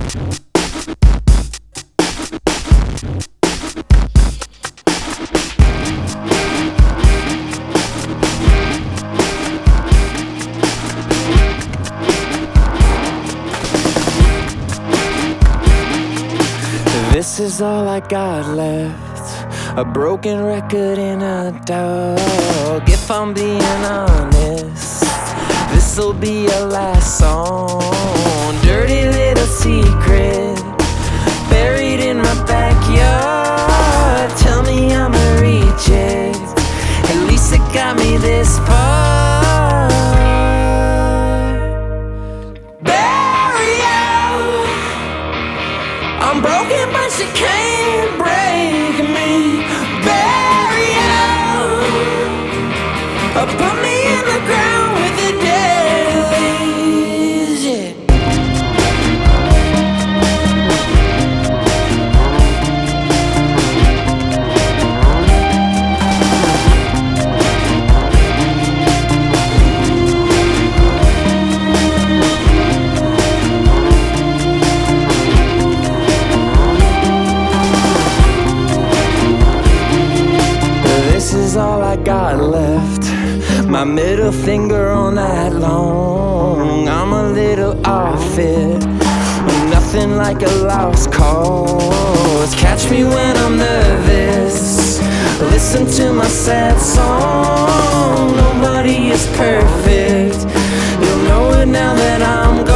This is all I got left, a broken record in a dog. If I'm being honest, this'll be a last song. Dirty little secret buried in my backyard. Tell me I'ma reach it, at least it got me this far. I'm broken, but you can't break me. Bury you, put me in the ground with the dead leaves, yeah. This is all I got left, my middle finger all night long. I'm a little off it, nothing like a lost cause. Catch me when I'm nervous, listen to my sad song. Nobody is perfect, you'll know it now that I'm gone.